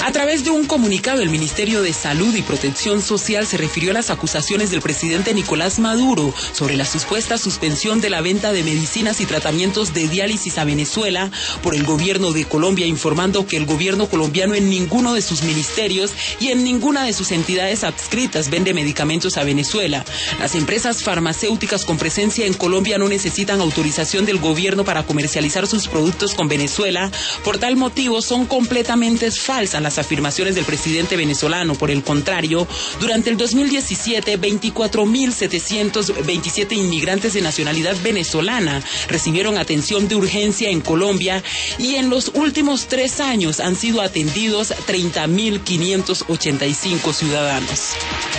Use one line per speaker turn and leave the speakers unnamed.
A través de un comunicado, el Ministerio de Salud y Protección Social se refirió a las acusaciones del presidente Nicolás Maduro sobre la supuesta suspensión de la venta de medicinas y tratamientos de diálisis a Venezuela por el gobierno de Colombia, informando que el gobierno colombiano en ninguno de sus ministerios y en ninguna de sus entidades adscritas vende medicamentos a Venezuela. Las empresas farmacéuticas con presencia en Colombia no necesitan autorización del gobierno para comercializar sus productos con Venezuela. Por tal motivo, son completamente falsas las afirmaciones del presidente venezolano. Por el contrario, durante el 2017, 24.727 inmigrantes de nacionalidad venezolana recibieron atención de urgencia en Colombia y en los últimos 3 años han sido atendidos 30.585 ciudadanos.